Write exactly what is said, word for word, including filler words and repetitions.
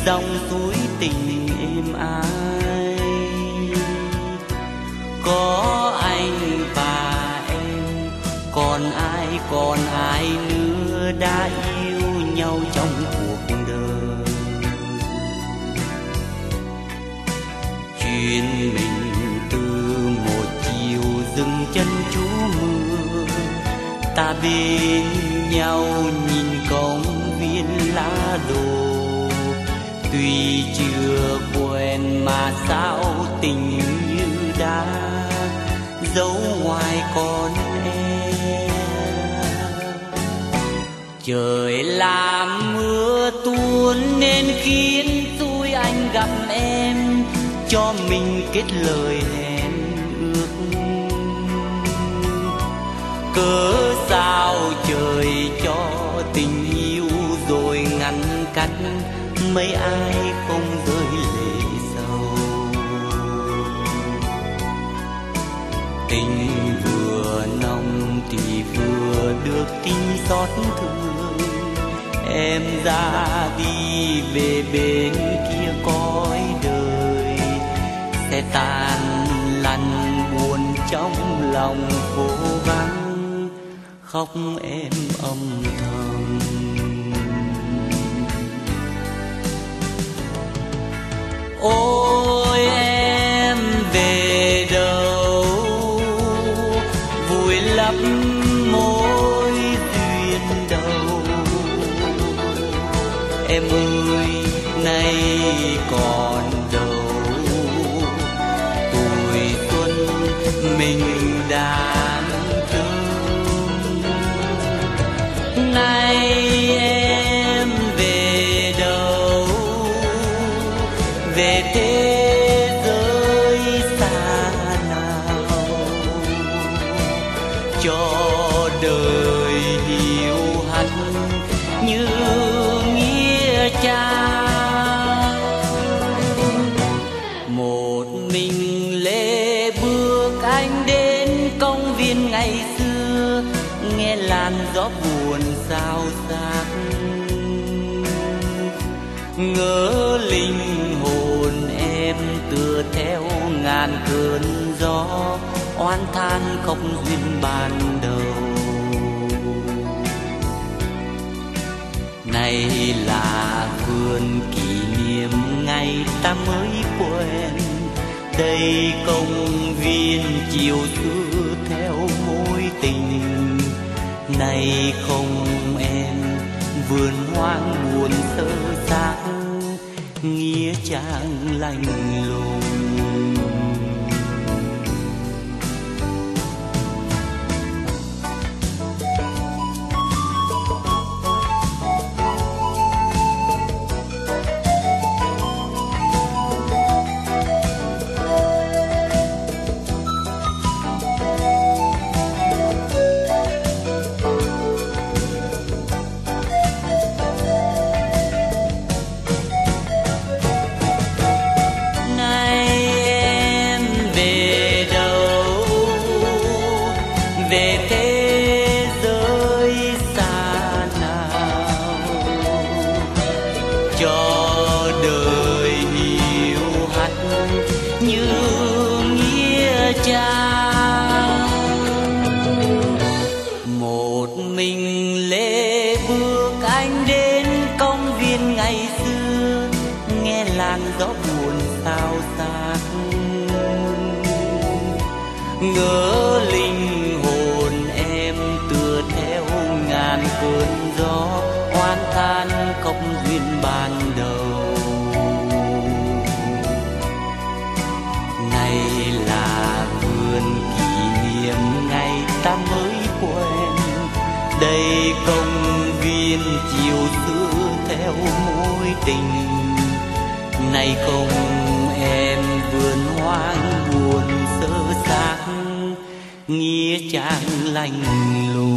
dòng suối tình êm ái. Có anh và em, còn ai còn ai nữa đã yêu nhau trong cuộc đời. Chuyện mình từ một chiều dừng chân trú mưa, ta bên nhau nhìn công viên lá đổ. Tuy chưa quen mà sao tình như đã dấu ngoài con em. Trời làm mưa tuôn nên khiến tôi anh gặp em, cho mình kết lời hẹn ước. Cớ sao trời cho tình yêu rồi ngăn cách, mấy ai không rơi lệ sầu. Tình vừa nồng thì vừa được tin xót thương, em ra đi về bên kia cõi đời, sẽ tan lăn buồn trong lòng cố gắng khóc em âm thầm. Ôi em về đâu, vùi lấp mối duyên đầu. Em ơi nay còn đâu, tuổi xuân mình đang thương. Nay em về đâu, về thế giới xa nào, cho đời hiu hắt như nghĩa trang. Một mình lê bước anh đến công viên ngày xưa, nghe làn gió buồn xao xạc, ngỡ linh hồn em tựa theo ngàn cơn gió, oán than khóc duyên ban đầu. Này là vườn kỷ niệm ngày ta mới quen, đây công viên chiều xưa theo mối tình. Này không em, vườn hoang buồn sơ xác, nghĩa trang lạnh lùng. Về thế giới xa nào, cho đời hiu hắt như nghĩa trang. Một mình lê bước anh đến công viên ngày xưa, nghe làn gió buồn xao xạc, ngỡ linh ngàn cơn gió, oán than khóc duyên ban đầu. Này là vườn kỷ niệm ngày ta mới quen, đây công viên chiều xưa theo mối tình. Này không em, vườn hoang buồn sơ xác, nghĩa trang lạnh lùng.